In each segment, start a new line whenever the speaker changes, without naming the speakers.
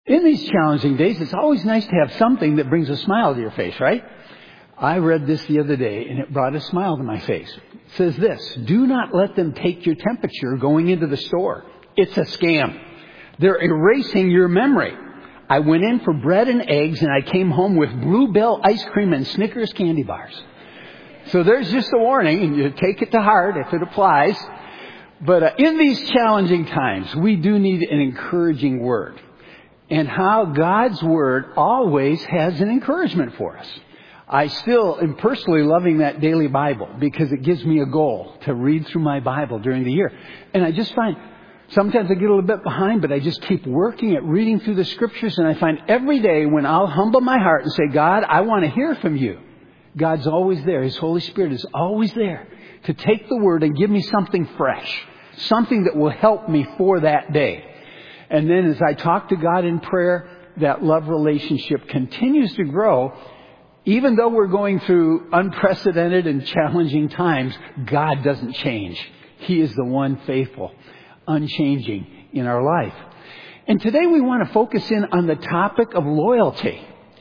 In these challenging days, it's always nice to have something that brings a smile to your face, right? I read this the other day, and it brought a smile to my face. It says this: do not let them take your temperature going into the store. It's a scam. They're erasing your memory. I went in for bread and eggs, and I came home with Bluebell ice cream and Snickers candy bars. So there's just a warning, and you take it to heart if it applies. But in these challenging times, we do need an encouraging word. And how God's Word always has an encouragement for us. I still am personally loving that daily Bible because it gives me a goal to read through my Bible during the year. And I just find sometimes I get a little bit behind, but I just keep working at reading through the Scriptures. And I find every day when I'll humble my heart and say, God, I want to hear from you, God's always there. His Holy Spirit is always there to take the Word and give me something fresh, something that will help me for that day. And then as I talk to God in prayer, that love relationship continues to grow. Even though we're going through unprecedented and challenging times, God doesn't change. He is the one faithful, unchanging in our life. And today we want to focus in on the topic of loyalty.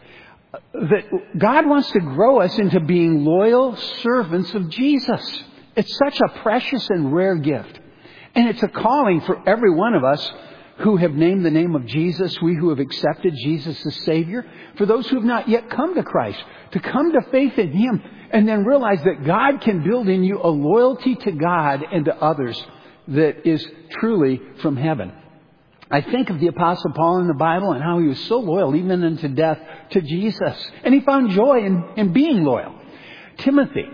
That God wants to grow us into being loyal servants of Jesus. It's such a precious and rare gift. And it's a calling for every one of us who have named the name of Jesus, we who have accepted Jesus as Savior, for those who have not yet come to Christ, to come to faith in Him, and then realize that God can build in you a loyalty to God and to others that is truly from heaven. I think of the Apostle Paul in the Bible and how he was so loyal, even unto death, to Jesus. And he found joy in being loyal. Timothy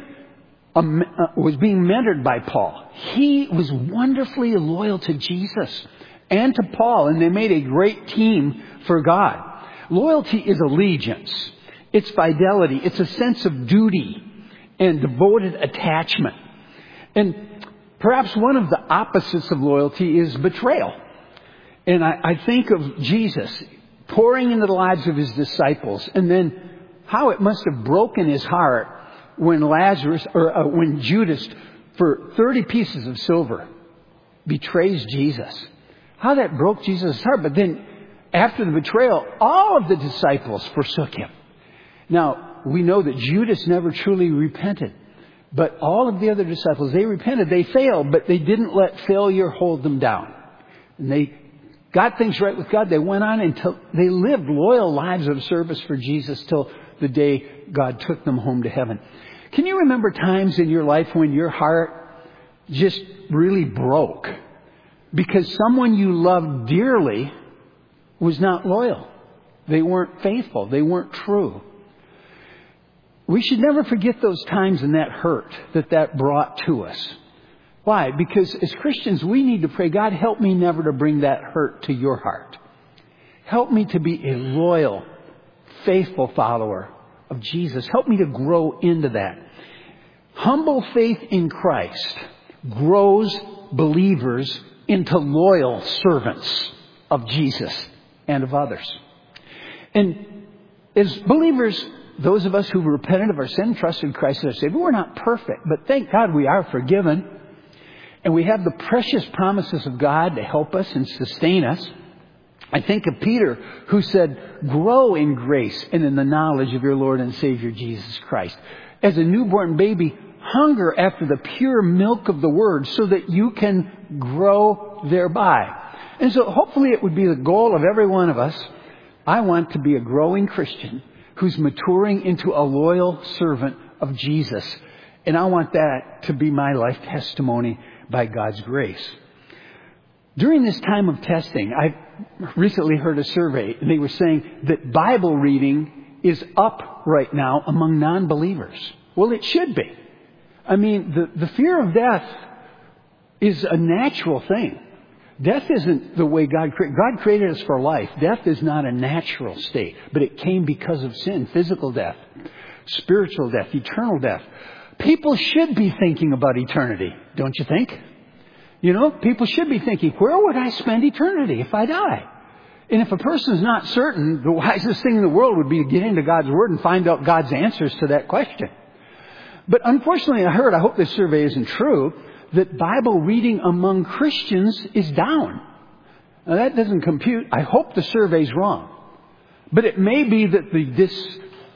was being mentored by Paul. He was wonderfully loyal to Jesus and to Paul, and they made a great team for God. Loyalty is allegiance. It's fidelity. It's a sense of duty and devoted attachment. And perhaps one of the opposites of loyalty is betrayal. And I think of Jesus pouring into the lives of His disciples, and then how it must have broken His heart when when Judas, for 30 pieces of silver, betrays Jesus. How that broke Jesus' heart. But then after the betrayal, all of the disciples forsook Him. Now, we know that Judas never truly repented. But all of the other disciples, they repented. They failed, but they didn't let failure hold them down. And they got things right with God. They went on until they lived loyal lives of service for Jesus till the day God took them home to heaven. Can you remember times in your life when your heart just really broke because someone you loved dearly was not loyal? They weren't faithful. They weren't true. We should never forget those times and that hurt that brought to us. Why? Because as Christians, we need to pray, God, help me never to bring that hurt to your heart. Help me to be a loyal, faithful follower of Jesus. Help me to grow into that. Humble faith in Christ grows believers into loyal servants of Jesus and of others. And as believers, those of us who repented of our sin, trusted Christ as our Savior, we're not perfect, but thank God we are forgiven. And we have the precious promises of God to help us and sustain us. I think of Peter, who said, grow in grace and in the knowledge of your Lord and Savior Jesus Christ. As a newborn baby, hunger after the pure milk of the Word so that you can grow thereby. And so hopefully it would be the goal of every one of us. I want to be a growing Christian who's maturing into a loyal servant of Jesus. And I want that to be my life testimony by God's grace. During this time of testing, I recently heard a survey, and they were saying that Bible reading is up right now among non-believers. Well, it should be. I mean, the fear of death is a natural thing. Death isn't the way God created. God created us for life. Death is not a natural state, but it came because of sin. Physical death, spiritual death, eternal death. People should be thinking about eternity, don't you think? You know, people should be thinking, where would I spend eternity if I die? And if a person's not certain, the wisest thing in the world would be to get into God's Word and find out God's answers to that question. But unfortunately, I hope this survey isn't true, that Bible reading among Christians is down. Now that doesn't compute. I hope the survey's wrong. But it may be that this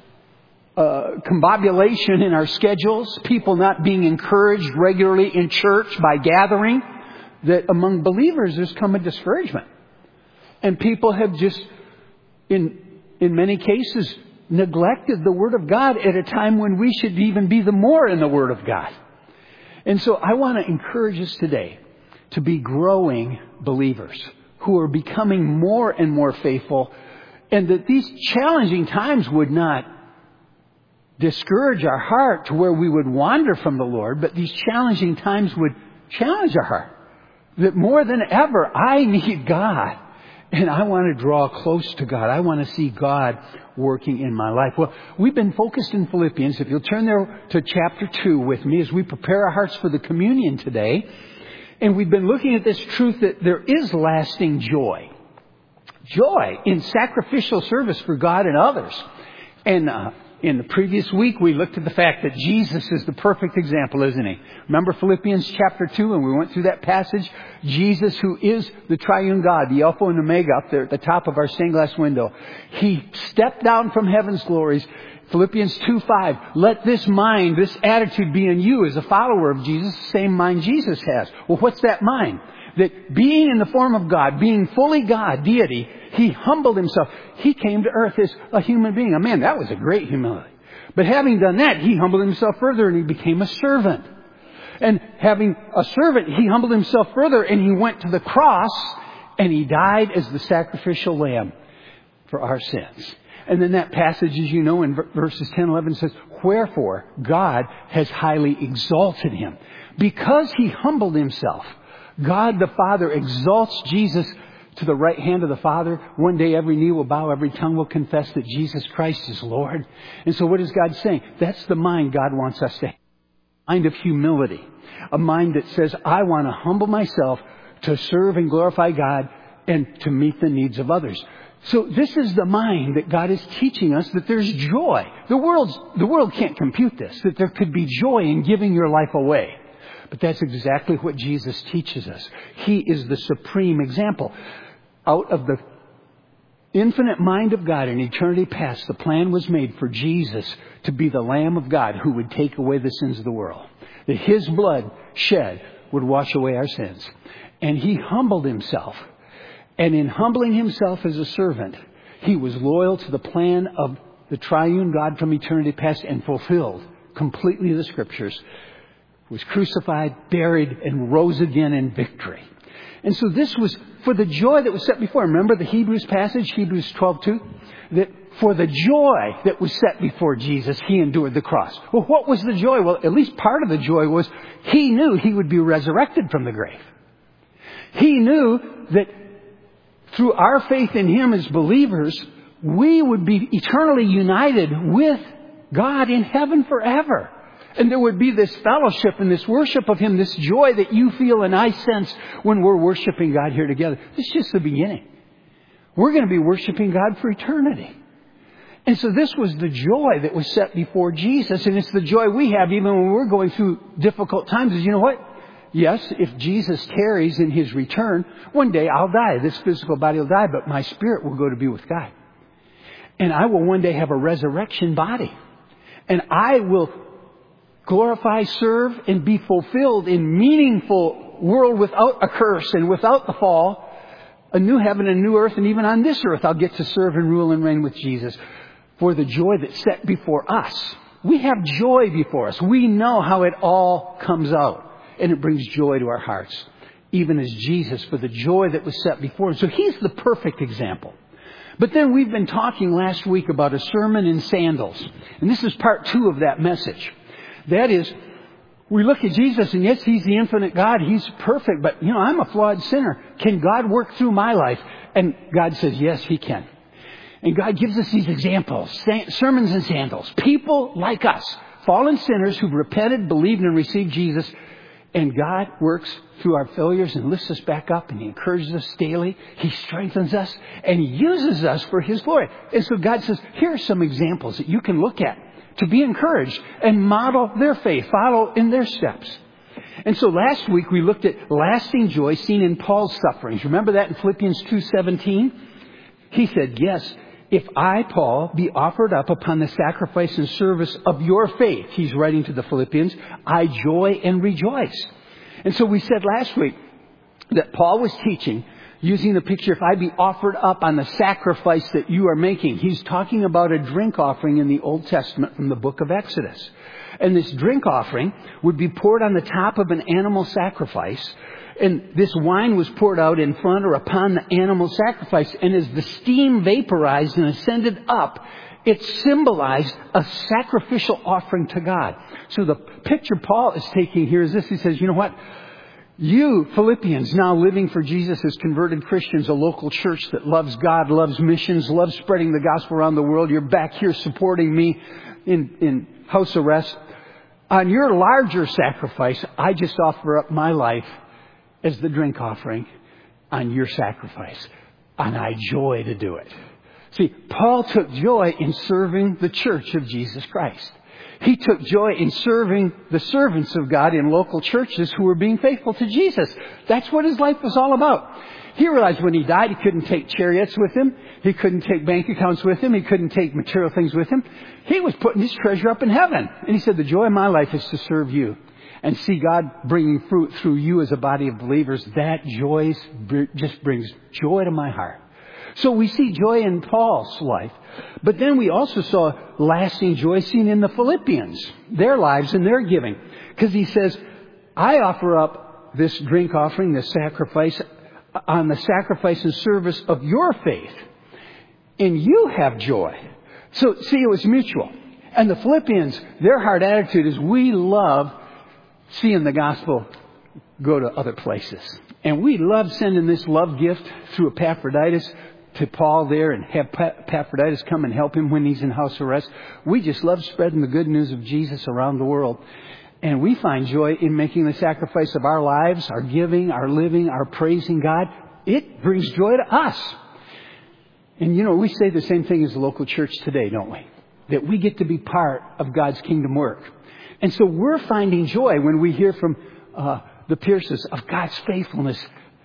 combobulation in our schedules, people not being encouraged regularly in church by gathering, that among believers there's come a discouragement. And people have just, in many cases, neglected the Word of God at a time when we should even be the more in the Word of God. And so I want to encourage us today to be growing believers who are becoming more and more faithful, and that these challenging times would not discourage our heart to where we would wander from the Lord, but these challenging times would challenge our heart. That more than ever, I need God. And I want to draw close to God. I want to see God working in my life. Well, we've been focused in Philippians. If you'll turn there to chapter 2 with me as we prepare our hearts for the communion today. And we've been looking at this truth that there is lasting joy. Joy in sacrificial service for God and others. And in the previous week, we looked at the fact that Jesus is the perfect example, isn't he? Remember Philippians chapter 2, and we went through that passage? Jesus, who is the triune God, the Alpha and Omega, up there at the top of our stained glass window. He stepped down from heaven's glories. Philippians 2:5. Let this mind, this attitude be in you as a follower of Jesus, the same mind Jesus has. Well, what's that mind? That being in the form of God, being fully God, deity, he humbled himself. He came to earth as a human being. Man, that was a great humility. But having done that, he humbled himself further and he became a servant. And having a servant, he humbled himself further and he went to the cross and he died as the sacrificial lamb for our sins. And then that passage, as you know, in verses 10, 11 says, wherefore God has highly exalted him. Because he humbled himself, God the Father exalts Jesus to the right hand of the Father. One day every knee will bow, every tongue will confess that Jesus Christ is Lord. And so what is God saying? That's the mind God wants us to have. A mind of humility. A mind that says, I want to humble myself to serve and glorify God and to meet the needs of others. So this is the mind that God is teaching us, that there's joy. The world can't compute this, that there could be joy in giving your life away. But that's exactly what Jesus teaches us. He is the supreme example. Out of the infinite mind of God in eternity past, the plan was made for Jesus to be the Lamb of God who would take away the sins of the world. That his blood shed would wash away our sins. And he humbled himself. And in humbling himself as a servant, he was loyal to the plan of the triune God from eternity past and fulfilled completely the Scriptures. Was crucified, buried, and rose again in victory. And so this was for the joy that was set before. Remember the Hebrews passage, Hebrews 12:2? That for the joy that was set before Jesus, he endured the cross. Well, what was the joy? Well, at least part of the joy was he knew he would be resurrected from the grave. He knew that through our faith in him as believers, we would be eternally united with God in heaven forever. And there would be this fellowship and this worship of him, this joy that you feel and I sense when we're worshiping God here together. This is just the beginning. We're going to be worshiping God for eternity. And so this was the joy that was set before Jesus. And it's the joy we have even when we're going through difficult times. Is you know what? Yes, if Jesus tarries in his return, one day I'll die. This physical body will die, but my spirit will go to be with God. And I will one day have a resurrection body. And I will glorify, serve, and be fulfilled in meaningful world without a curse and without the fall, a new heaven and new earth, and even on this earth I'll get to serve and rule and reign with Jesus for the joy that's set before us. We have joy before us. We know how it all comes out, and it brings joy to our hearts, even as Jesus, for the joy that was set before him. So he's the perfect example. But then we've been talking last week about a sermon in sandals, and this is part 2 of that message. That is, we look at Jesus and yes, he's the infinite God. He's perfect. But, I'm a flawed sinner. Can God work through my life? And God says, yes, he can. And God gives us these examples, sermons in sandals. People like us, fallen sinners who've repented, believed, and received Jesus. And God works through our failures and lifts us back up, and he encourages us daily. He strengthens us and he uses us for his glory. And so God says, here are some examples that you can look at to be encouraged and model their faith, follow in their steps. And so last week we looked at lasting joy seen in Paul's sufferings. Remember that in Philippians 2:17? He said, yes, if I, Paul, be offered up upon the sacrifice and service of your faith, he's writing to the Philippians, I joy and rejoice. And so we said last week that Paul was teaching using the picture, if I be offered up on the sacrifice that you are making. He's talking about a drink offering in the Old Testament from the book of Exodus. And this drink offering would be poured on the top of an animal sacrifice. And this wine was poured out in front or upon the animal sacrifice. And as the steam vaporized and ascended up, it symbolized a sacrificial offering to God. So the picture Paul is taking here is this. He says, you know what? You, Philippians, now living for Jesus as converted Christians, a local church that loves God, loves missions, loves spreading the gospel around the world. You're back here supporting me in house arrest. On your larger sacrifice, I just offer up my life as the drink offering on your sacrifice. And I joy to do it. See, Paul took joy in serving the church of Jesus Christ. He took joy in serving the servants of God in local churches who were being faithful to Jesus. That's what his life was all about. He realized when he died, he couldn't take chariots with him. He couldn't take bank accounts with him. He couldn't take material things with him. He was putting his treasure up in heaven. And he said, the joy of my life is to serve you and see God bringing fruit through you as a body of believers. That joy just brings joy to my heart. So we see joy in Paul's life. But then we also saw lasting joy seen in the Philippians, their lives and their giving. Because he says, I offer up this drink offering, this sacrifice, on the sacrifice and service of your faith. And you have joy. So, see, it was mutual. And the Philippians, their heart attitude is we love seeing the gospel go to other places. And we love sending this love gift through Epaphroditus to Paul there and have Epaphroditus come and help him when he's in house arrest. We just love spreading the good news of Jesus around the world. And we find joy in making the sacrifice of our lives, our giving, our living, our praising God. It brings joy to us. And you know, we say the same thing as the local church today, don't we? That we get to be part of God's kingdom work. And so we're finding joy when we hear from the Pierces of God's faithfulness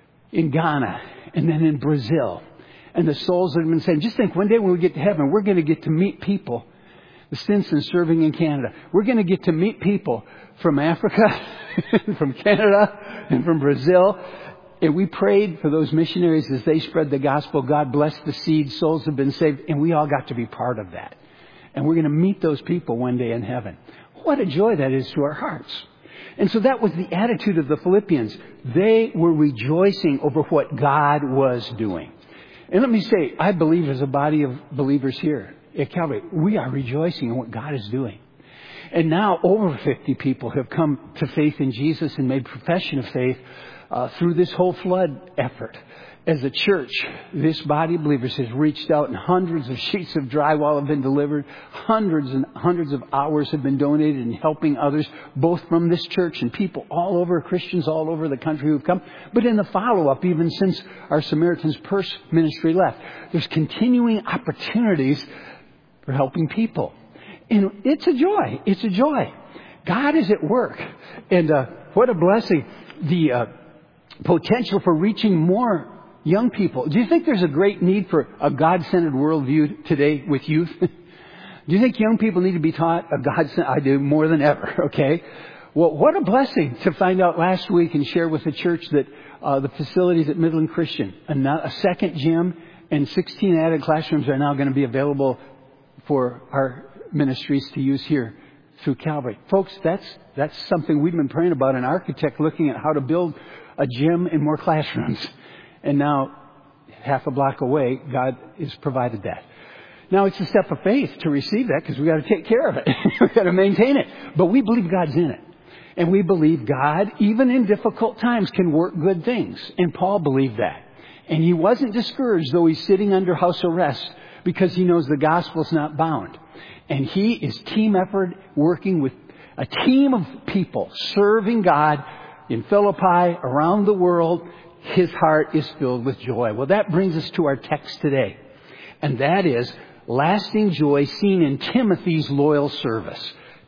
in Ghana and then in Brazil. And the souls that have been saved. Just think, one day when we get to heaven, we're going to get to meet people. The Stinsons serving in Canada. We're going to get to meet people from Africa, from Canada, and from Brazil. And we prayed for those missionaries as they spread the gospel. God blessed the seed. Souls have been saved. And we all got to be part of that. And we're going to meet those people one day in heaven. What a joy that is to our hearts. And so that was the attitude of the Philippians. They were rejoicing over what God was doing. And let me say, I believe as a body of believers here at Calvary, we are rejoicing in what God is doing. And now over 50 people have come to faith in Jesus and made profession of faith through this whole flood effort. As a church, this body of believers has reached out and hundreds of sheets of drywall have been delivered. Hundreds and hundreds of hours have been donated in helping others, both from this church and people all over, Christians all over the country who've come. But in the follow-up, even since our Samaritan's Purse ministry left, there's continuing opportunities for helping people. And it's a joy. It's a joy. God is at work. And what a blessing. The potential for reaching more young people. Do you think there's a great need for a God-centered worldview today with youth? Do you think young people need to be taught a God-centered? I do, more than ever, okay? Well, what a blessing to find out last week and share with the church that the facilities at Midland Christian, a second gym and 16 added classrooms are now going to be available for our ministries to use here through Calvary. Folks, that's something we've been praying about, an architect looking at how to build a gym and more classrooms. And now, half a block away, God has provided that. Now, it's a step of faith to receive that because we've got to take care of it. We've got to maintain it. But we believe God's in it. And we believe God, even in difficult times, can work good things. And Paul believed that. And he wasn't discouraged, though he's sitting under house arrest, because he knows the gospel's not bound. And he is team effort, working with a team of people, serving God in Philippi, around the world. His heart is filled with joy. Well, that brings us to our text today. And that is lasting joy seen in Timothy's loyal service.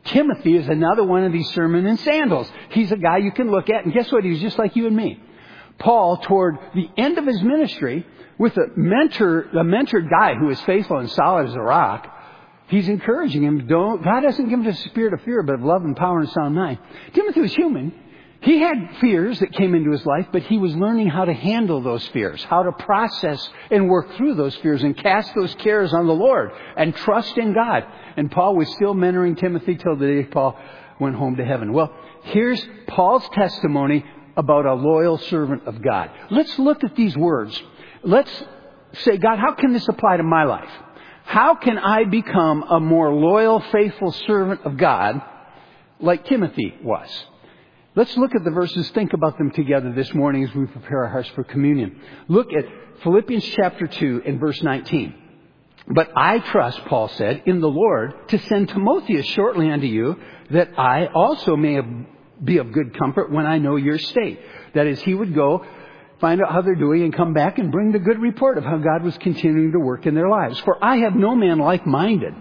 Timothy is another one of these sermon and sandals. He's a guy you can look at, and guess what? He was just like you and me. Paul, toward the end of his ministry, with a mentored guy who is faithful and solid as a rock, he's encouraging him, God hasn't given us a spirit of fear, but of love and power and sound mind. Timothy was human. He had fears that came into his life, but he was learning how to handle those fears, how to process and work through those fears and cast those cares on the Lord and trust in God. And Paul was still mentoring Timothy till the day Paul went home to heaven. Well, here's Paul's testimony about a loyal servant of God. Let's look at these words. Let's say, God, how can this apply to my life? How can I become a more loyal, faithful servant of God like Timothy was? Let's look at the verses, think about them together this morning as we prepare our hearts for communion. Look at Philippians chapter 2 and verse 19. But I trust, Paul said, in the Lord to send Timotheus shortly unto you, that I also may be of good comfort when I know your state. That is, he would go, find out how they're doing, and come back and bring the good report of how God was continuing to work in their lives. For I have no man like-minded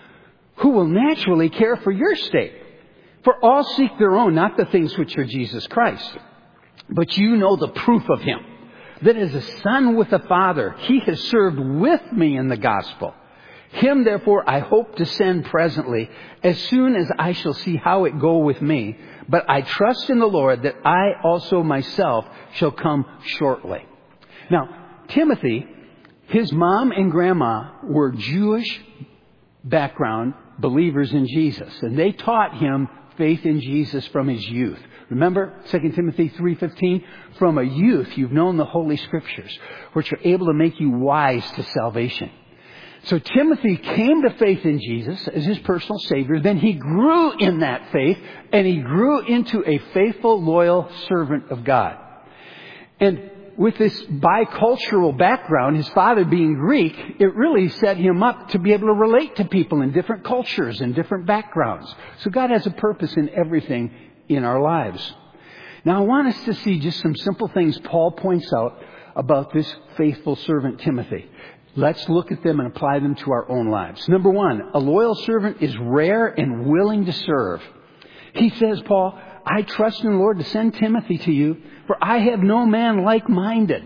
who will naturally care for your state. For all seek their own, not the things which are Jesus Christ. But you know the proof of him, that as a son with a father, he has served with me in the gospel. Him, therefore, I hope to send presently, as soon as I shall see how it go with me. But I trust in the Lord that I also myself shall come shortly. Now, Timothy, his mom and grandma were Jewish background believers in Jesus. And they taught him faith in Jesus from his youth. Remember 2 Timothy 3:15? From a youth you've known the Holy Scriptures, which are able to make you wise to salvation. So Timothy came to faith in Jesus as his personal Savior. Then he grew in that faith, and he grew into a faithful, loyal servant of God. And with this bicultural background, his father being Greek, it really set him up to be able to relate to people in different cultures and different backgrounds. So God has a purpose in everything in our lives. Now I want us to see just some simple things Paul points out about this faithful servant Timothy. Let's look at them and apply them to our own lives. Number one, a loyal servant is rare and willing to serve. He says, Paul, I trust in the Lord to send Timothy to you, for I have no man like-minded.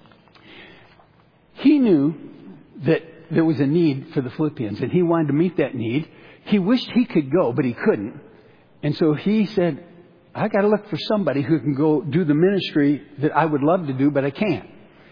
He knew that there was a need for the Philippians, and he wanted to meet that need. He wished he could go, but he couldn't. And so he said, I got to look for somebody who can go do the ministry that I would love to do, but I can't.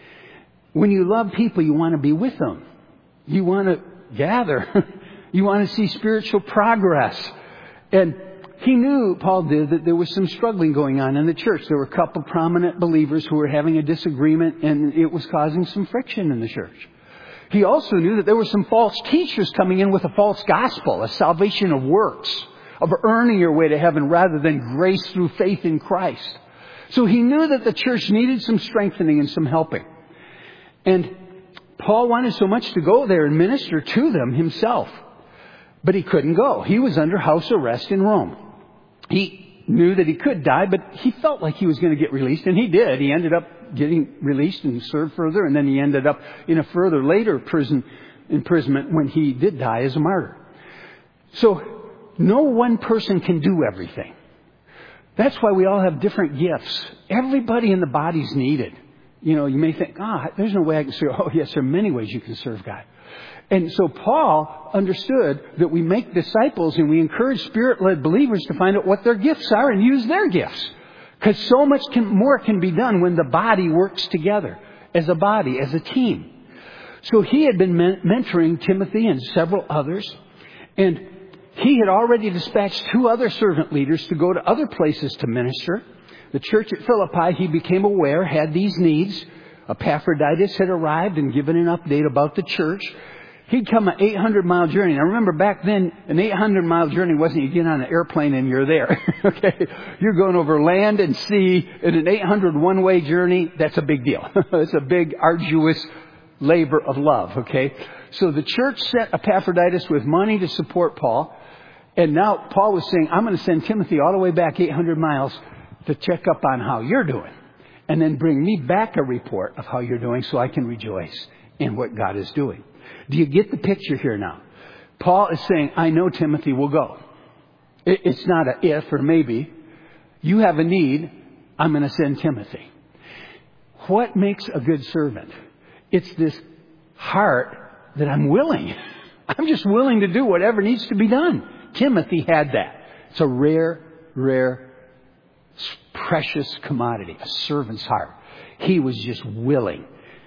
When you love people, you want to be with them. You want to gather. You want to see spiritual progress. And he knew, Paul did, that there was some struggling going on in the church. There were a couple prominent believers who were having a disagreement, and it was causing some friction in the church. He also knew that there were some false teachers coming in with a false gospel, a salvation of works, of earning your way to heaven rather than grace through faith in Christ. So he knew that the church needed some strengthening and some helping. And Paul wanted so much to go there and minister to them himself. But he couldn't go. He was under house arrest in Rome. He knew that he could die, but he felt like he was going to get released, and he did. He ended up getting released and served further, and then he ended up in a further later prison imprisonment when he did die as a martyr. So no one person can do everything. That's why we all have different gifts. Everybody in the body's needed. You know, you may think, there's no way I can serve. Oh, yes, there are many ways you can serve God. And so Paul understood that we make disciples and we encourage Spirit-led believers to find out what their gifts are and use their gifts. Because so much more can be done when the body works together as a body, as a team. So he had been mentoring Timothy and several others. And he had already dispatched 2 other servant leaders to go to other places to minister. The church at Philippi, he became aware, had these needs. Epaphroditus had arrived and given an update about the church. He'd come an 800-mile journey. Now remember, back then, an 800-mile journey wasn't you get on an airplane and you're there. Okay, you're going over land and sea in an 800 one-way journey. That's a big deal. It's a big, arduous labor of love. Okay, so the church sent Epaphroditus with money to support Paul, and now Paul was saying, "I'm going to send Timothy all the way back 800 miles to check up on how you're doing, and then bring me back a report of how you're doing, so I can rejoice in what God is doing." Do you get the picture here now? Paul is saying, I know Timothy will go. It's not a if or maybe. You have a need, I'm going to send Timothy. What makes a good servant? It's this heart that I'm willing. I'm just willing to do whatever needs to be done. Timothy had that. It's a rare, precious commodity, a servant's heart. He was just willing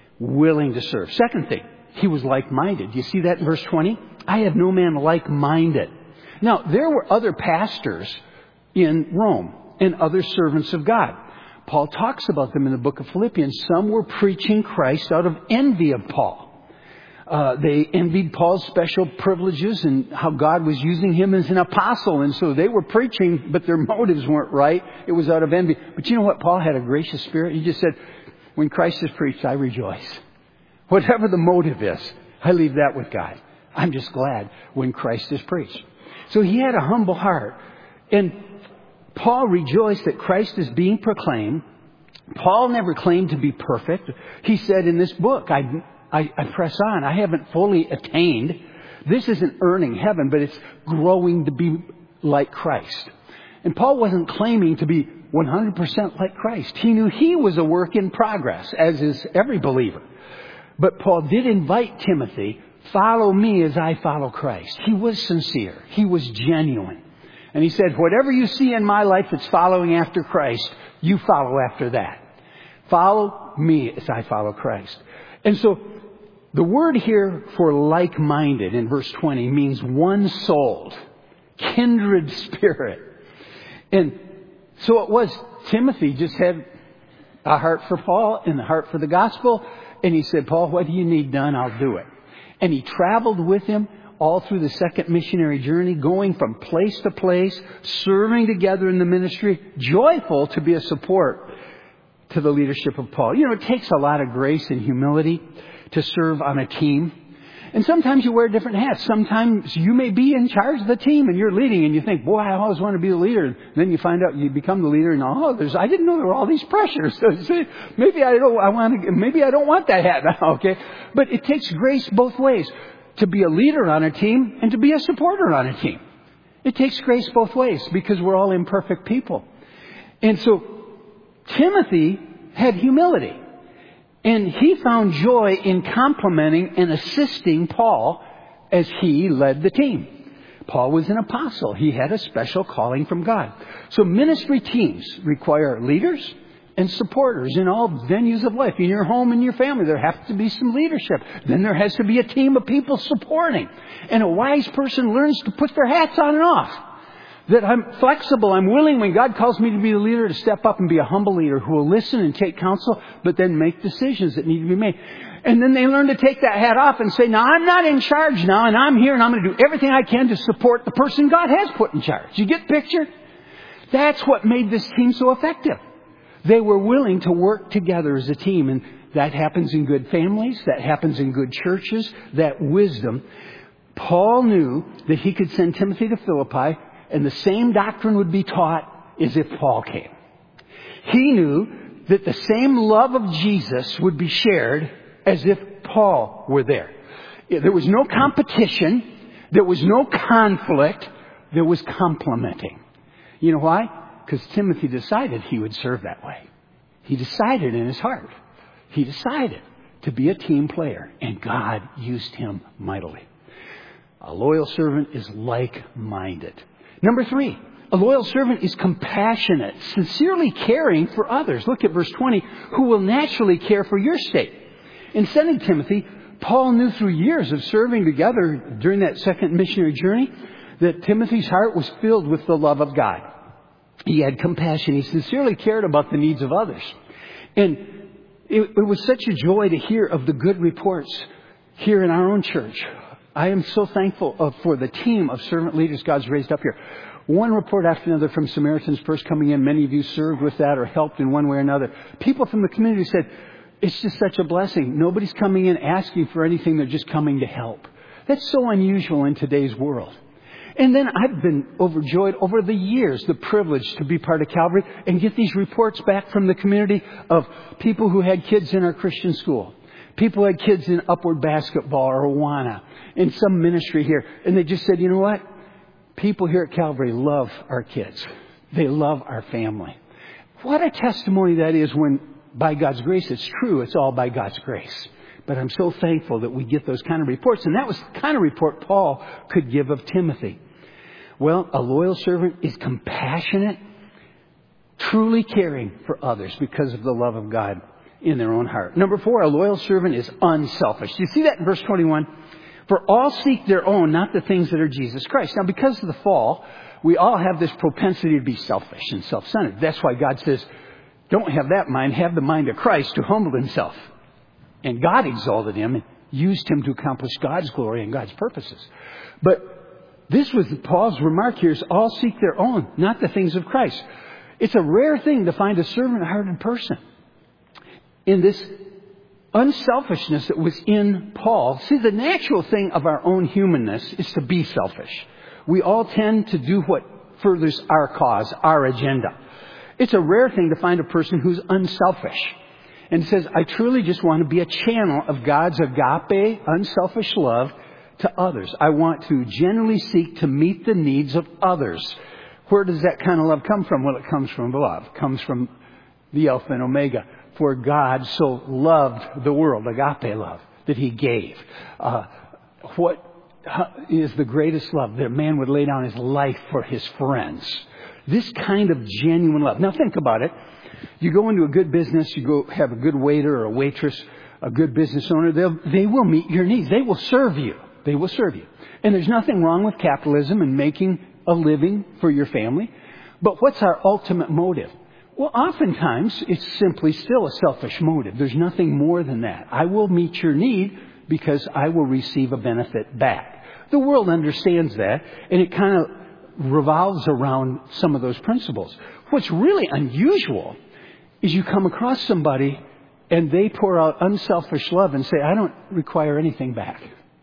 to serve. Second thing, he was like-minded. You see that in verse 20? I have no man like-minded. Now, there were other pastors in Rome and other servants of God. Paul talks about them in the book of Philippians. Some were preaching Christ out of envy of Paul. They envied Paul's special privileges and how God was using him as an apostle. And so they were preaching, but their motives weren't right. It was out of envy. But you know what? Paul had a gracious spirit. He just said, when Christ is preached, I rejoice. Whatever the motive is, I leave that with God. I'm just glad when Christ is preached. So he had a humble heart. And Paul rejoiced that Christ is being proclaimed. Paul never claimed to be perfect. He said in this book, I press on. I haven't fully attained. This isn't earning heaven, but it's growing to be like Christ. And Paul wasn't claiming to be 100% like Christ. He knew he was a work in progress, as is every believer. But Paul did invite Timothy, follow me as I follow Christ. He was sincere. He was genuine. And he said, whatever you see in my life that's following after Christ, you follow after that. Follow me as I follow Christ. And so the word here for like-minded in verse 20 means one-souled, kindred spirit. And so it was, Timothy just had a heart for Paul and a heart for the gospel. And he said, Paul, what do you need done? I'll do it. And he traveled with him all through the second missionary journey, going from place to place, serving together in the ministry, joyful to be a support to the leadership of Paul. You know, it takes a lot of grace and humility to serve on a team. And sometimes you wear different hats. Sometimes you may be in charge of the team and you're leading and you think, boy, I always want to be the leader. And then you find out you become the leader and I didn't know there were all these pressures. Maybe I don't want that hat now, okay? But it takes grace both ways to be a leader on a team and to be a supporter on a team. It takes grace both ways because we're all imperfect people. And so Timothy had humility. And he found joy in complimenting and assisting Paul as he led the team. Paul was an apostle. He had a special calling from God. So ministry teams require leaders and supporters in all venues of life. In your home and your family, there has to be some leadership. Then there has to be a team of people supporting. And a wise person learns to put their hats on and off. That I'm flexible, I'm willing when God calls me to be the leader to step up and be a humble leader who will listen and take counsel, but then make decisions that need to be made. And then they learn to take that hat off and say, now I'm not in charge now and I'm here and I'm going to do everything I can to support the person God has put in charge. You get the picture? That's what made this team so effective. They were willing to work together as a team, and that happens in good families, that happens in good churches, that wisdom. Paul knew that he could send Timothy to Philippi and the same doctrine would be taught as if Paul came. He knew that the same love of Jesus would be shared as if Paul were there. There was no competition. There was no conflict. There was complementing. You know why? Because Timothy decided he would serve that way. He decided in his heart. He decided to be a team player. And God used him mightily. A loyal servant is like-minded. Number 3, a loyal servant is compassionate, sincerely caring for others. Look at verse 20, who will naturally care for your state. In sending Timothy, Paul knew through years of serving together during that second missionary journey that Timothy's heart was filled with the love of God. He had compassion. He sincerely cared about the needs of others. And it was such a joy to hear of the good reports here in our own church. I am so thankful for the team of servant leaders God's raised up here. One report after another from Samaritans first coming in. Many of you served with that or helped in one way or another. People from the community said, it's just such a blessing. Nobody's coming in asking for anything. They're just coming to help. That's so unusual in today's world. And then I've been overjoyed over the years, the privilege to be part of Calvary and get these reports back from the community of people who had kids in our Christian school. People had kids in Upward Basketball or Awana in some ministry here. And they just said, you know what? people here at Calvary love our kids. They love our family. What a testimony that is when, by God's grace, it's true. It's all by God's grace. But I'm so thankful that we get those kind of reports. And that was the kind of report Paul could give of Timothy. Well, a loyal servant is compassionate, truly caring for others because of the love of God in their own heart. Number 4, a loyal servant is unselfish. Do you see that in verse 21? For all seek their own, not the things that are Jesus Christ. Now, because of the fall, we all have this propensity to be selfish and self-centered. That's why God says, don't have that mind, have the mind of Christ, who humbled himself. And God exalted him and used him to accomplish God's glory and God's purposes. But this was Paul's remark here, is all seek their own, not the things of Christ. It's a rare thing to find a servant-hearted person. In this unselfishness that was in Paul, see, the natural thing of our own humanness is to be selfish. We all tend to do what furthers our cause, our agenda. It's a rare thing to find a person who's unselfish. And it says, I truly just want to be a channel of God's agape, unselfish love to others. I want to genuinely seek to meet the needs of others. Where does that kind of love come from? Well, it comes from love. It comes from the Alpha and Omega. For God so loved the world, agape love, that he gave. What is the greatest love? That a man would lay down his life for his friends. This kind of genuine love. Now think about it. You go into a good business, you go have a good waiter or a waitress, a good business owner, they will meet your needs. They will serve you. They will serve you. And there's nothing wrong with capitalism and making a living for your family. But what's our ultimate motive? Well, oftentimes it's simply still a selfish motive. There's nothing more than that. I will meet your need because I will receive a benefit back. The world understands that, and it kind of revolves around some of those principles. What's really unusual is you come across somebody and they pour out unselfish love and say, I don't require anything back.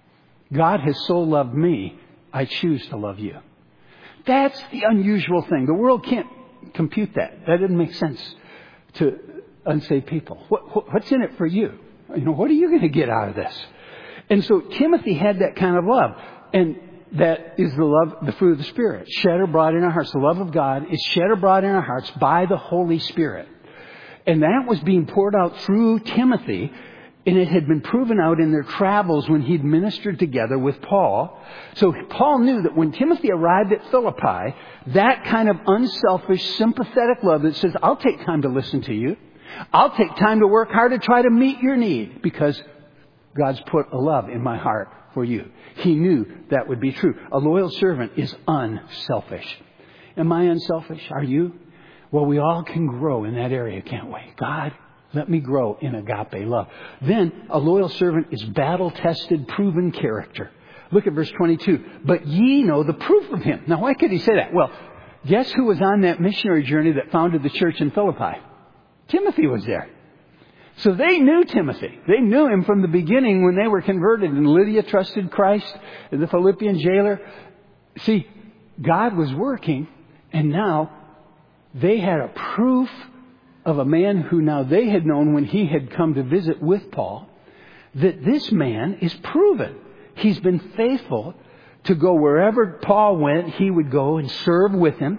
God has so loved me, I choose to love you. That's the unusual thing. The world can't compute that. That doesn't make sense to unsaved people. What's in it for you? What are you going to get out of this? And so Timothy had that kind of love. And that is the love, the fruit of the Spirit, shed abroad in our hearts. The love of God is shed abroad in our hearts by the Holy Spirit. And that was being poured out through Timothy. And it had been proven out in their travels when he'd ministered together with Paul. So Paul knew that when Timothy arrived at Philippi, that kind of unselfish, sympathetic love that says, I'll take time to listen to you. I'll take time to work hard to try to meet your need because God's put a love in my heart for you. He knew that would be true. A loyal servant is unselfish. Am I unselfish? Are you? Well, we all can grow in that area, can't we? God, let me grow in agape love. Then a loyal servant is battle-tested, proven character. Look at verse 22. But ye know the proof of him. Now, why could he say that? Well, guess who was on that missionary journey that founded the church in Philippi? Timothy was there. So they knew Timothy. They knew him from the beginning when they were converted. And Lydia trusted Christ, and the Philippian jailer. See, God was working, and now they had a proof of a man who now they had known when he had come to visit with Paul, that this man is proven. He's been faithful to go wherever Paul went, he would go and serve with him.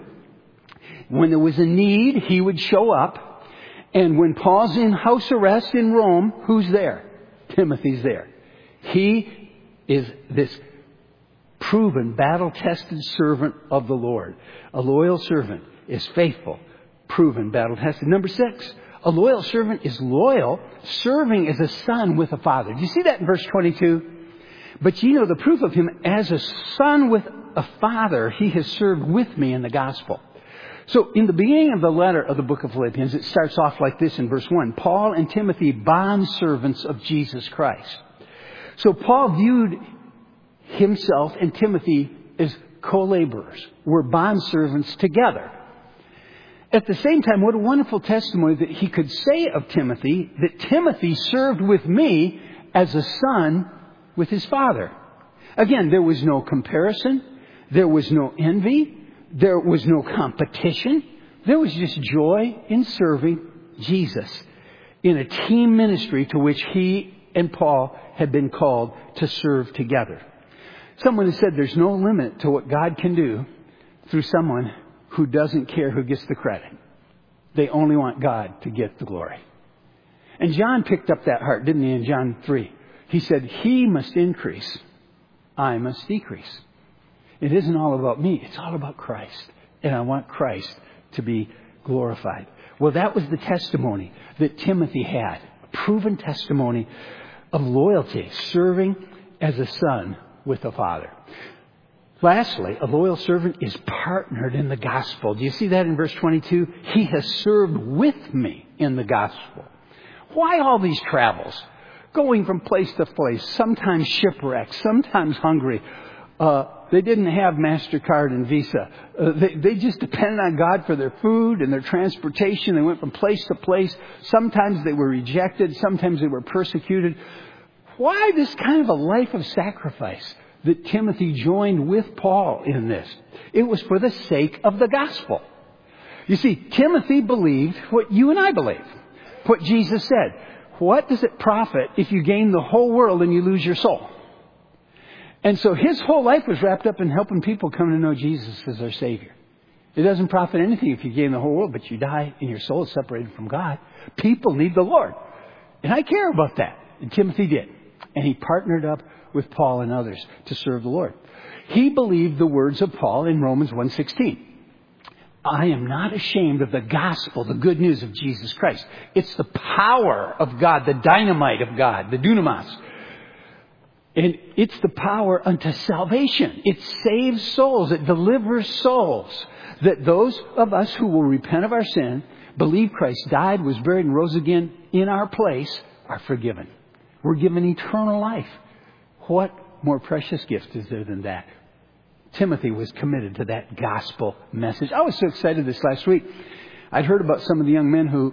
When there was a need, he would show up. And when Paul's in house arrest in Rome, who's there? Timothy's there. He is this proven, battle-tested servant of the Lord. A loyal servant is faithful, proven, battle-tested. Number 6, a loyal servant is loyal, serving as a son with a father. Do you see that in verse 22? But ye know the proof of him, as a son with a father, he has served with me in the gospel. So in the beginning of the letter of the book of Philippians, it starts off like this in verse 1. Paul and Timothy, bondservants of Jesus Christ. So Paul viewed himself and Timothy as co-laborers. We're bondservants together. At the same time, what a wonderful testimony that he could say of Timothy, that Timothy served with me as a son with his father. Again, there was no comparison. There was no envy. There was no competition. There was just joy in serving Jesus in a team ministry to which he and Paul had been called to serve together. Someone has said there's no limit to what God can do through someone who doesn't care who gets the credit. They only want God to get the glory. And John picked up that heart, didn't he, in John 3? He said, he must increase, I must decrease. It isn't all about me. It's all about Christ. And I want Christ to be glorified. Well, that was the testimony that Timothy had. A proven testimony of loyalty, serving as a son with a father. Lastly, a loyal servant is partnered in the gospel. Do you see that in verse 22? He has served with me in the gospel. Why all these travels? Going from place to place, sometimes shipwrecked, sometimes hungry. They didn't have MasterCard and Visa. They just depended on God for their food and their transportation. They went from place to place. Sometimes they were rejected. Sometimes they were persecuted. Why this kind of a life of sacrifice that Timothy joined with Paul in this? It was for the sake of the gospel. You see, Timothy believed what you and I believe. What Jesus said. What does it profit if you gain the whole world and you lose your soul? And so his whole life was wrapped up in helping people come to know Jesus as their Savior. It doesn't profit anything if you gain the whole world, but you die and your soul is separated from God. People need the Lord. And I care about that. And Timothy did. And he partnered up with Paul and others to serve the Lord. He believed the words of Paul in Romans 1:16. I am not ashamed of the gospel, the good news of Jesus Christ. It's the power of God, the dynamite of God, the dunamis. And it's the power unto salvation. It saves souls. It delivers souls. That those of us who will repent of our sin, believe Christ died, was buried, and rose again in our place, are forgiven. We're given eternal life. What more precious gift is there than that? Timothy was committed to that gospel message. I was so excited this last week. I'd heard about some of the young men who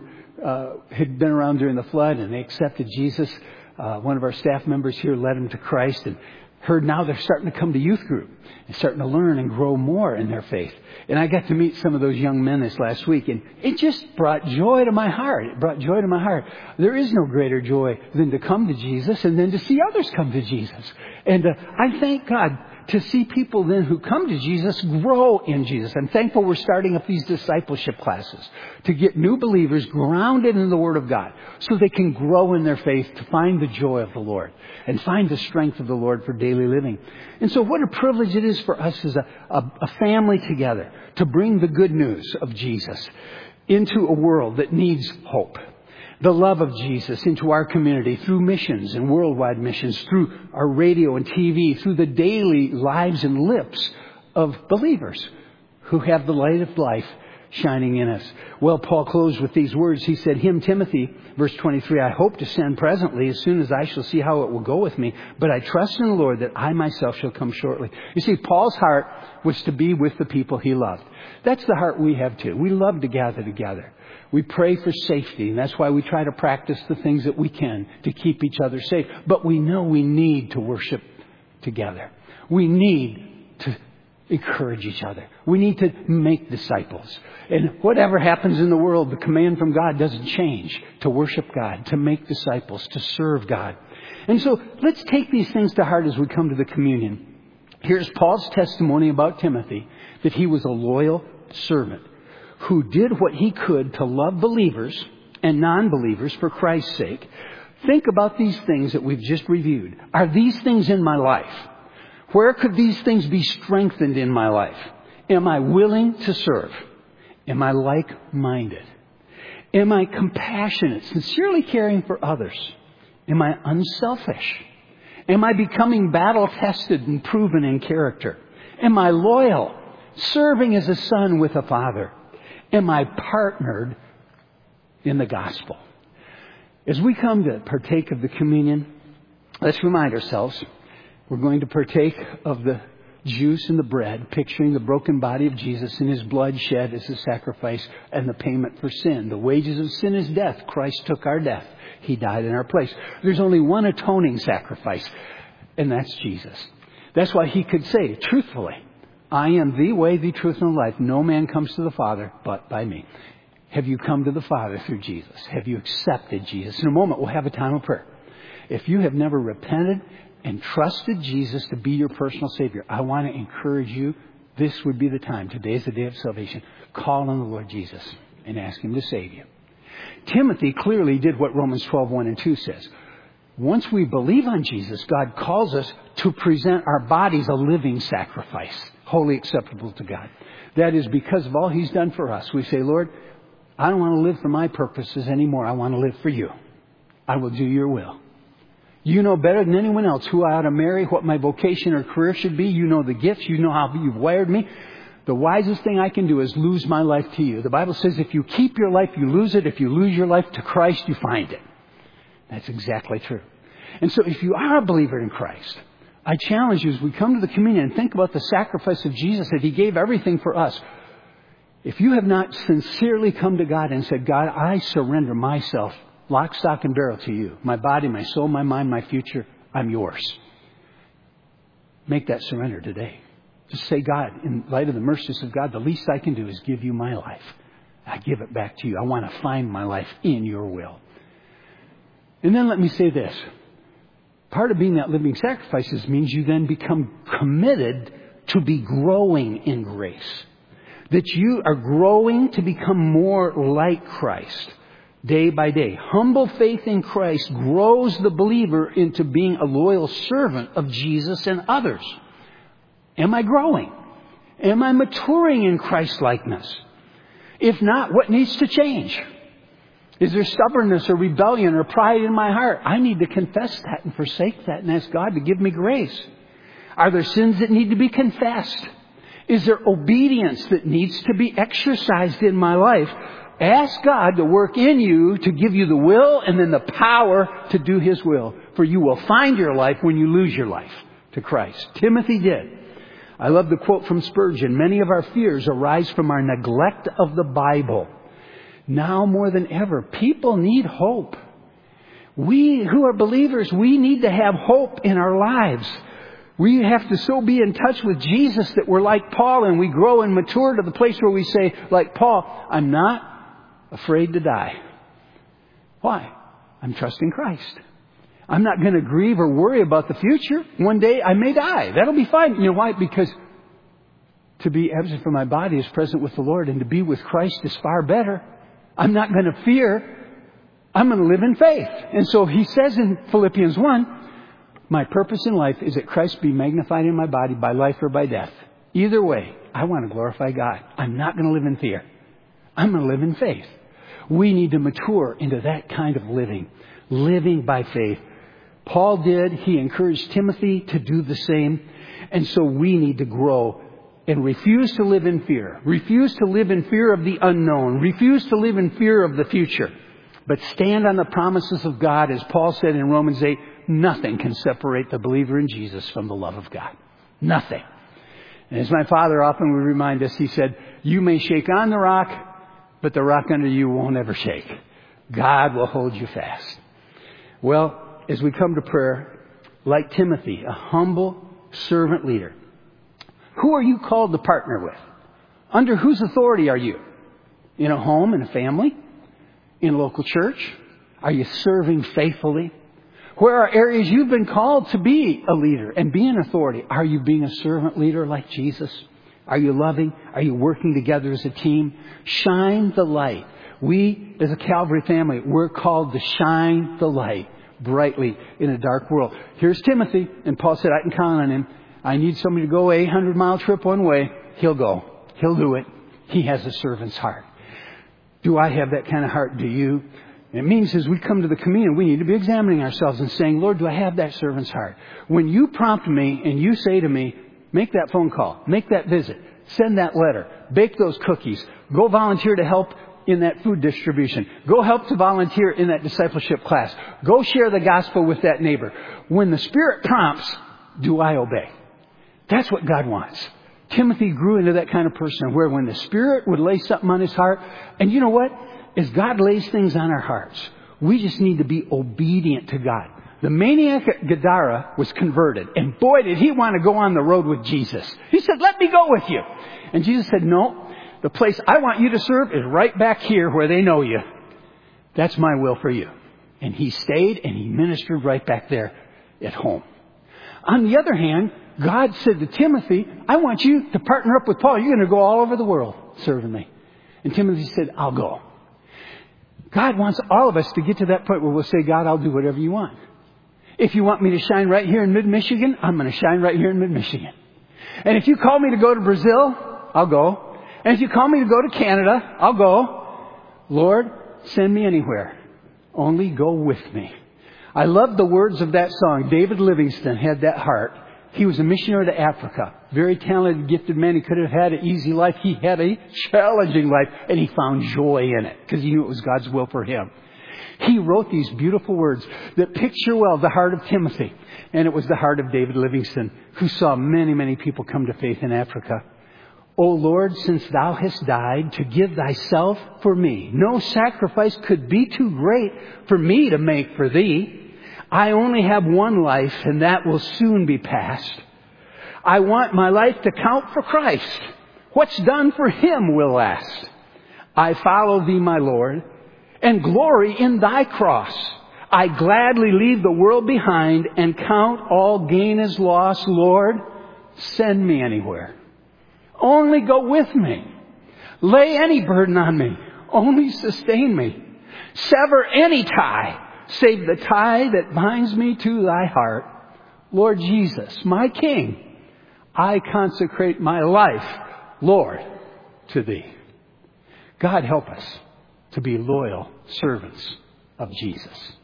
had been around during the flood, and they accepted Jesus. One of our staff members here led them to Christ, and heard now they're starting to come to youth group and starting to learn and grow more in their faith. And I got to meet some of those young men this last week, and it just brought joy to my heart. It brought joy to my heart. There is no greater joy than to come to Jesus and then to see others come to Jesus. And I thank God to see people then who come to Jesus grow in Jesus. I'm thankful we're starting up these discipleship classes to get new believers grounded in the Word of God so they can grow in their faith to find the joy of the Lord and find the strength of the Lord for daily living. And so what a privilege it is for us as a family together to bring the good news of Jesus into a world that needs hope. The love of Jesus into our community through missions and worldwide missions, through our radio and TV, through the daily lives and lips of believers who have the light of life shining in us. Well, Paul closed with these words. He said, him, Timothy, verse 23, I hope to send presently as soon as I shall see how it will go with me. But I trust in the Lord that I myself shall come shortly. You see, Paul's heart was to be with the people he loved. That's the heart we have too. We love to gather together. We pray for safety, and that's why we try to practice the things that we can to keep each other safe. But we know we need to worship together. We need to encourage each other. We need to make disciples. And whatever happens in the world, the command from God doesn't change. To worship God, to make disciples, to serve God. And so let's take these things to heart as we come to the communion. Here's Paul's testimony about Timothy, that he was a loyal servant who did what he could to love believers and non-believers for Christ's sake. Think about these things that we've just reviewed. Are these things in my life? Where could these things be strengthened in my life? Am I willing to serve? Am I like-minded? Am I compassionate, sincerely caring for others? Am I unselfish? Am I becoming battle-tested and proven in character? Am I loyal, serving as a son with a father? Am I partnered in the gospel? As we come to partake of the communion, let's remind ourselves, we're going to partake of the juice and the bread, picturing the broken body of Jesus and his blood shed as a sacrifice and the payment for sin. The wages of sin is death. Christ took our death. He died in our place. There's only one atoning sacrifice, and that's Jesus. That's why he could say, truthfully, I am the way, the truth, and the life. No man comes to the Father but by me. Have you come to the Father through Jesus? Have you accepted Jesus? In a moment, we'll have a time of prayer. If you have never repented and trusted Jesus to be your personal Savior, I want to encourage you this would be the time. Today is the day of salvation. Call on the Lord Jesus and ask Him to save you. Timothy clearly did what Romans 12:1 and 2 says. Once we believe on Jesus, God calls us to present our bodies a living sacrifice, wholly acceptable to God. That is because of all He's done for us. We say, Lord, I don't want to live for my purposes anymore. I want to live for you. I will do your will. You know better than anyone else who I ought to marry, what my vocation or career should be. You know the gifts. You know how you've wired me. The wisest thing I can do is lose my life to you. The Bible says if you keep your life, you lose it. If you lose your life to Christ, you find it. That's exactly true. And so if you are a believer in Christ, I challenge you as we come to the communion and think about the sacrifice of Jesus, that He gave everything for us. If you have not sincerely come to God and said, God, I surrender myself, lock, stock, and barrel to you. My body, my soul, my mind, my future, I'm yours. Make that surrender today. Just say, God, in light of the mercies of God, the least I can do is give you my life. I give it back to you. I want to find my life in your will. And then let me say this. Part of being that living sacrifices means you then become committed to be growing in grace. That you are growing to become more like Christ day by day. Humble faith in Christ grows the believer into being a loyal servant of Jesus and others. Am I growing? Am I maturing in Christ-likeness? If not, what needs to change? Is there stubbornness or rebellion or pride in my heart? I need to confess that and forsake that and ask God to give me grace. Are there sins that need to be confessed? Is there obedience that needs to be exercised in my life? Ask God to work in you to give you the will and then the power to do His will. For you will find your life when you lose your life to Christ. Timothy did. I love the quote from Spurgeon. Many of our fears arise from our neglect of the Bible. Now more than ever, people need hope. We who are believers, we need to have hope in our lives. We have to so be in touch with Jesus that we're like Paul and we grow and mature to the place where we say, like Paul, I'm not afraid to die. Why? I'm trusting Christ. I'm not going to grieve or worry about the future. One day I may die. That'll be fine. You know why? Because to be absent from my body is present with the Lord, and to be with Christ is far better. I'm not going to fear. I'm going to live in faith. And so he says in Philippians 1, my purpose in life is that Christ be magnified in my body by life or by death. Either way, I want to glorify God. I'm not going to live in fear. I'm going to live in faith. We need to mature into that kind of living by faith. Paul did. He encouraged Timothy to do the same. And so we need to grow and refuse to live in fear. Refuse to live in fear of the unknown. Refuse to live in fear of the future. But stand on the promises of God. As Paul said in Romans 8, nothing can separate the believer in Jesus from the love of God. Nothing. And as my father often would remind us, he said, you may shake on the rock, but the rock under you won't ever shake. God will hold you fast. Well, as we come to prayer, like Timothy, a humble servant leader, who are you called to partner with? Under whose authority are you? In a home, in a family? In a local church? Are you serving faithfully? Where are areas you've been called to be a leader and be an authority? Are you being a servant leader like Jesus? Are you loving? Are you working together as a team? Shine the light. We, as a Calvary family, we're called to shine the light brightly in a dark world. Here's Timothy, and Paul said, I can count on him. I need somebody to go a 100-mile trip one way. He'll go. He'll do it. He has a servant's heart. Do I have that kind of heart? Do you? It means as we come to the communion, we need to be examining ourselves and saying, Lord, do I have that servant's heart? When you prompt me and you say to me, make that phone call, make that visit, send that letter, bake those cookies, go volunteer to help in that food distribution, go help to volunteer in that discipleship class, go share the gospel with that neighbor. When the Spirit prompts, do I obey? That's what God wants. Timothy grew into that kind of person where when the Spirit would lay something on his heart, and you know what? As God lays things on our hearts, we just need to be obedient to God. The maniac at Gadara was converted, and boy, did he want to go on the road with Jesus. He said, let me go with you. And Jesus said, no, the place I want you to serve is right back here where they know you. That's my will for you. And he stayed and he ministered right back there at home. On the other hand, God said to Timothy, I want you to partner up with Paul. You're going to go all over the world serving me. And Timothy said, I'll go. God wants all of us to get to that point where we'll say, God, I'll do whatever you want. If you want me to shine right here in mid-Michigan, I'm going to shine right here in mid-Michigan. And if you call me to go to Brazil, I'll go. And if you call me to go to Canada, I'll go. Lord, send me anywhere. Only go with me. I love the words of that song. David Livingstone had that heart. He was a missionary to Africa. Very talented, gifted man. He could have had an easy life. He had a challenging life, and he found joy in it because he knew it was God's will for him. He wrote these beautiful words that picture well the heart of Timothy. And it was the heart of David Livingstone, who saw many, many people come to faith in Africa. O Lord, since thou hast died to give thyself for me, no sacrifice could be too great for me to make for thee. I only have one life, and that will soon be past. I want my life to count for Christ. What's done for him will last. I follow thee, my Lord, and glory in thy cross. I gladly leave the world behind and count all gain as loss. Lord, send me anywhere. Only go with me. Lay any burden on me. Only sustain me. Sever any tie, save the tie that binds me to thy heart. Lord Jesus, my King, I consecrate my life, Lord, to thee. God help us to be loyal servants of Jesus.